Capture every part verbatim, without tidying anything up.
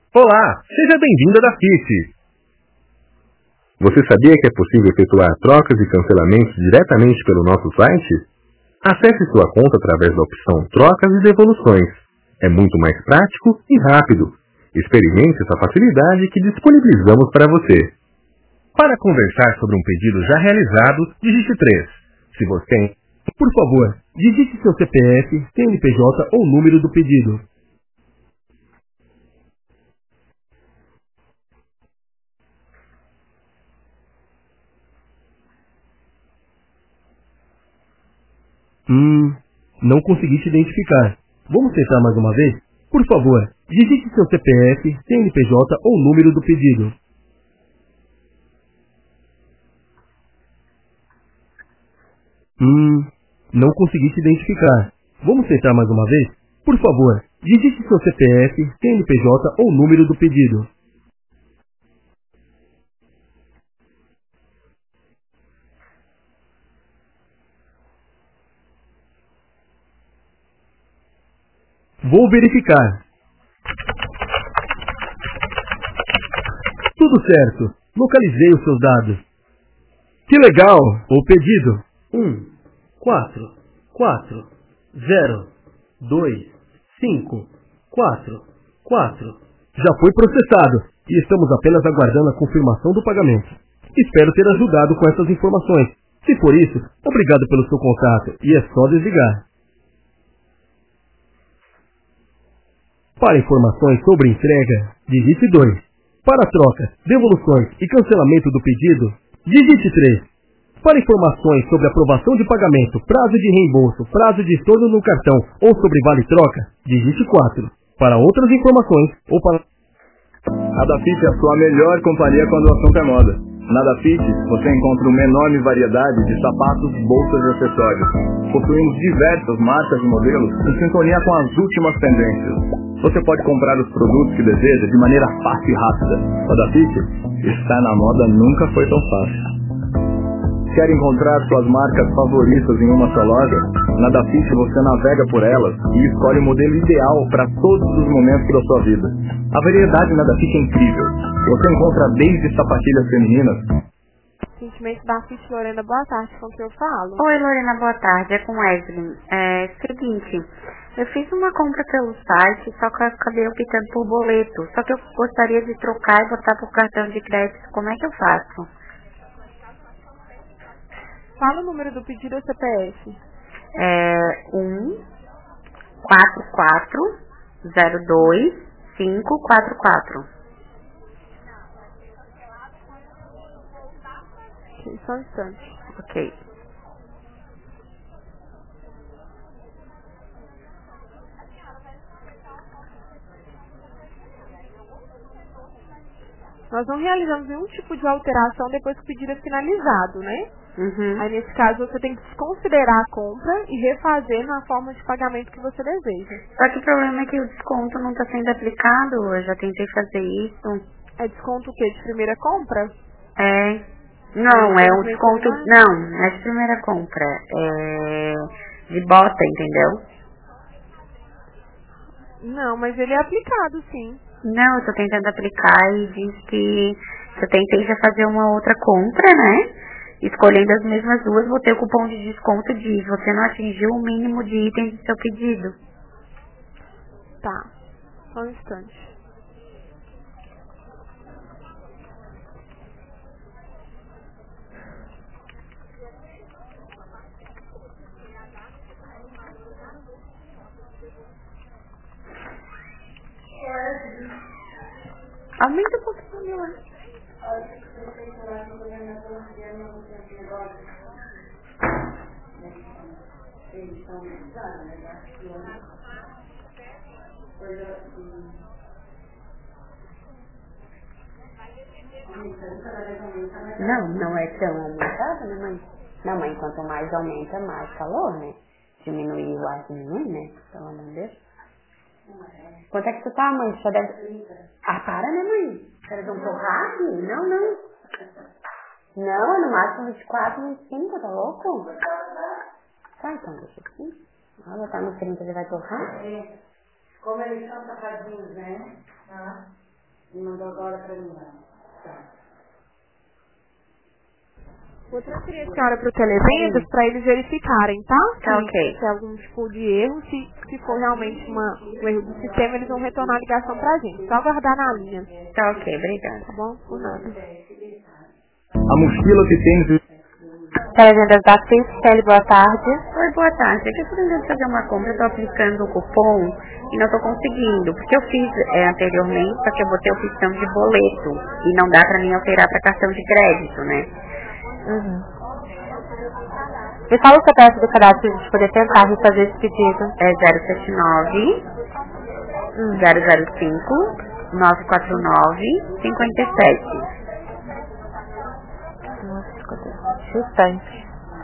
Olá, seja bem-vindo à Dafit. Você sabia que é possível efetuar trocas e cancelamentos diretamente pelo nosso site? Acesse sua conta através da opção Trocas e Devoluções. É muito mais prático e rápido. Experimente essa facilidade que disponibilizamos para você. Para conversar sobre um pedido já realizado, digite três. Se você tem, por favor, digite seu C P F, C N P J ou número do pedido. Hum, não consegui te identificar. Vamos tentar mais uma vez? Por favor, digite seu C P F, C N P J ou número do pedido. Hum, não consegui te identificar. Vamos tentar mais uma vez? Por favor, digite seu C P F, C N P J ou número do pedido. Vou verificar. Tudo certo. Localizei os seus dados. Que legal! O pedido. Um, quatro, quatro, zero, dois, cinco, quatro, quatro. Já foi processado e estamos apenas aguardando a confirmação do pagamento. Espero ter ajudado com essas informações. Se for isso, obrigado pelo seu contato e é só desligar. Para informações sobre entrega, digite dois. Para troca, devoluções e cancelamento do pedido, digite três. Para informações sobre aprovação de pagamento, prazo de reembolso, prazo de estorno no cartão ou sobre vale-troca, digite quatro. Para outras informações ou para... A Dafit é a sua melhor companhia quando o assunto é moda. Na Dafit, você encontra uma enorme variedade de sapatos, bolsas e acessórios. Possuímos diversas marcas e modelos em sintonia com as últimas tendências. Você pode comprar os produtos que deseja de maneira fácil e rápida. A Dafit, estar na moda nunca foi tão fácil. Quer encontrar suas marcas favoritas em uma só loja? Na Dafit você navega por elas e escolhe o modelo ideal para todos os momentos da sua vida. A variedade na Dafit é incrível. Você encontra desde sapatilhas femininas. Sentimento da Dafit, Lorena, boa tarde, com que eu falo? Oi, Lorena, boa tarde, é com Wesley. É seguinte, eu fiz uma compra pelo site, só que eu acabei optando por boleto. Só que eu gostaria de trocar e botar por cartão de crédito. Como é que eu faço? Fala o número do pedido ou C P F. É um, quatro quatro, zero dois, cinco quatro quatro. Ok, só um instante. Ok. Nós não realizamos nenhum tipo de alteração depois que o pedido é finalizado, né? Uhum. Aí, nesse caso, você tem que desconsiderar a compra e refazer na forma de pagamento que você deseja. Só que o problema é que o desconto não está sendo aplicado. Eu já tentei fazer isso. É desconto o quê? De primeira compra? É. Não, é um desconto... mais? Não, não é de primeira compra. É de bota, entendeu? Não, mas ele é aplicado, sim. Não, eu tô tentando aplicar e diz que eu tentei já fazer uma outra compra, né? Escolhendo as mesmas duas, vou ter o cupom de desconto de você não atingiu o mínimo de itens do seu pedido. Tá, só um instante. Aumenta um pouquinho lá. Não, não é tão aumentado, né, mãe? Não, mãe, quanto mais aumenta, mais calor, né? Diminuir o ar diminui, né? Pelo amor de Deus. Quanto é que tu tá, mãe? Só deve... Ah, para, né, mãe? Quero dar um torrado? Não, não. Não, é no máximo vinte e quatro, vinte e cinco, tá louco? Tá, então deixa aqui. Olha, tá no trinta, ele vai torrar? É. Como eles são safadinhos, né? Ah. Mandou agora pra mim. Tá. Vou transferir a senhora para o televendas para eles verificarem, tá? Tá, se, ok. se é algum tipo de erro, se, se for realmente uma, um erro do sistema, eles vão retornar a ligação pra gente. Só aguardar na linha. Tá, ok, obrigada. Tá bom? Por nada. A mochila que tem... Televendas da F I S, Kelly, boa tarde. Oi, boa tarde. Aqui eu tô tentando fazer uma compra, eu tô aplicando o cupom e não tô conseguindo. Porque eu fiz é, anteriormente, só que eu botei a opção de boleto e não dá pra mim alterar pra cartão de crédito, né? Uhum. Me fala o C P F do cadastro pra gente poder tentar refazer esse pedido. É zero sete nove, zero zero cinco, nove quatro nove, cinco sete. Instante.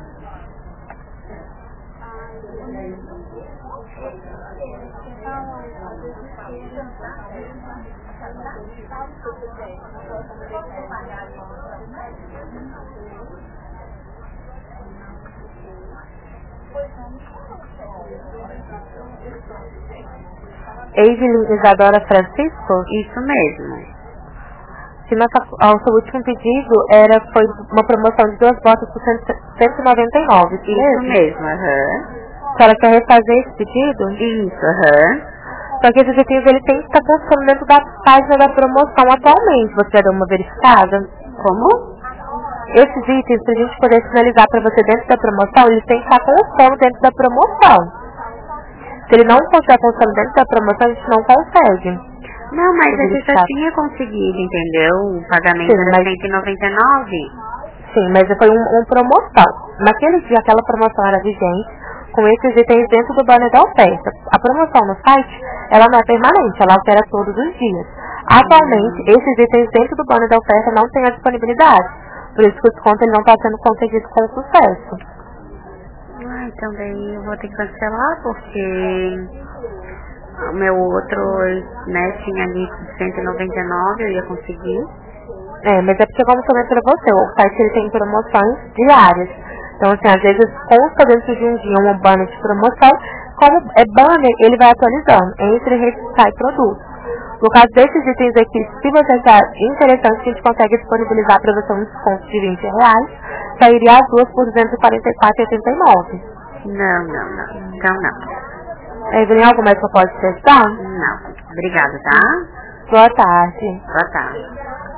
Evelyn Isadora Francisco? Isso mesmo. Se nossa, o seu último pedido era, foi uma promoção de duas botas por cento e noventa e nove. Isso mesmo, mesmo aham. Uhum. A senhora quer refazer esse pedido? Isso, aham. Uhum. Só que esses itens ele tem que estar constando dentro da página da promoção atualmente. Você já deu uma verificada? Como? Esses itens, pra gente poder finalizar pra você dentro da promoção, eles têm que estar constando dentro da promoção. Se ele não estiver constando dentro da promoção, a gente não consegue. Não, mas a gente já tinha conseguido, entendeu? O pagamento Sim, era mas... cento e noventa e nove. Sim, mas foi uma um promoção. Naquele dia, aquela promoção era vigente, com esses itens dentro do banner da oferta. A promoção no site, ela não é permanente, ela altera todos os dias. Atualmente, hum. esses itens dentro do banner da oferta não têm a disponibilidade. Por isso que o desconto ele não está sendo concedido com sucesso. Ah, então daí eu vou ter que cancelar, porque... O meu outro, né, tinha ali cento e noventa e nove, eu ia conseguir. É, mas é porque como eu falei pra você, o site ele tem promoções diárias. Então, assim, às vezes consta dentro de um dia um banner de promoção. Como é banner, ele vai atualizando entre rede e produtos. No caso desses itens aqui, se você achar interessante, a gente consegue disponibilizar para você um desconto de vinte reais. Sairia as duas por duzentos e quarenta e quatro reais e oitenta e nove centavos. Não, não, não. Então não. Evelyn, algo mais que eu posso te ajudar? Não. Obrigada, tá? Boa tarde. Boa tarde.